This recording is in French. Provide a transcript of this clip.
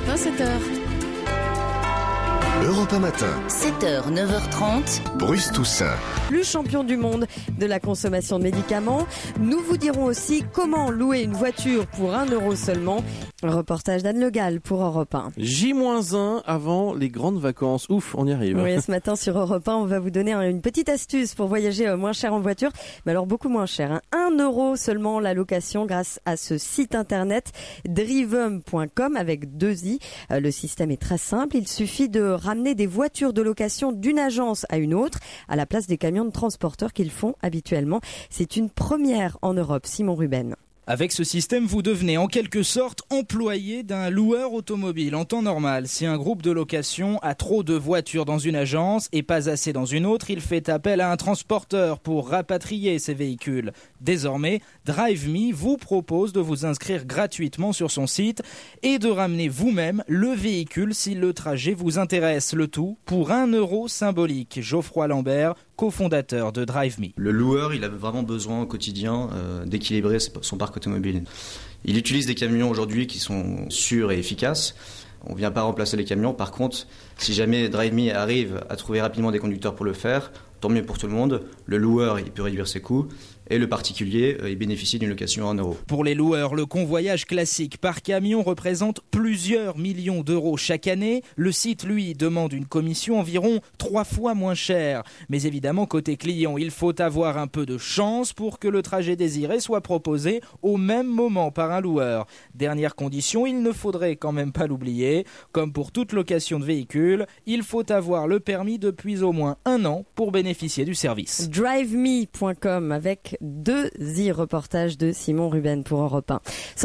Europe 1, 7h. Europe 1 matin. 7h, 9h30. Bruce Toussaint. Le champion du monde de la consommation de médicaments. Nous vous dirons aussi comment louer une voiture pour 1 euro seulement. Reportage d'Anne Le Gall pour Europe 1. J-1 avant les grandes vacances. Ouf, on y arrive. Oui, ce matin sur Europe 1, on va vous donner une petite astuce pour voyager moins cher en voiture. Mais alors beaucoup moins cher. 1 euro seulement la location grâce à ce site internet drivem.com avec 2 i. Le système est très simple. Il suffit de ramener des voitures de location d'une agence à une autre à la place des camions de transporteurs qu'ils font habituellement. C'est une première en Europe. Simon Ruben. Avec ce système, vous devenez en quelque sorte employé d'un loueur automobile en temps normal. Si un groupe de location a trop de voitures dans une agence et pas assez dans une autre, il fait appel à un transporteur pour rapatrier ces véhicules. Désormais, DriveMe vous propose de vous inscrire gratuitement sur son site et de ramener vous-même le véhicule si le trajet vous intéresse. Le tout pour 1 euro symbolique. Geoffroy Lambert, cofondateur de DriveMe. Le loueur, il a vraiment besoin au quotidien d'équilibrer son parc automobile. Il utilise des camions aujourd'hui qui sont sûrs et efficaces. On ne vient pas remplacer les camions. Par contre, si jamais DriveMe arrive à trouver rapidement des conducteurs pour le faire, tant mieux pour tout le monde. Le loueur, il peut réduire ses coûts. Et le particulier, il bénéficie d'une location à 1 euro. Pour les loueurs, le convoyage classique par camion représente plusieurs millions d'euros chaque année. Le site, lui, demande une commission environ 3 fois moins chère. Mais évidemment, côté client, il faut avoir un peu de chance pour que le trajet désiré soit proposé au même moment par un loueur. Dernière condition, il ne faudrait quand même pas l'oublier. Comme pour toute location de véhicule, il faut avoir le permis depuis au moins 1 an pour bénéficier du service. DriveMe.com avec 2 i. Reportage de Simon Ruben pour Europe 1.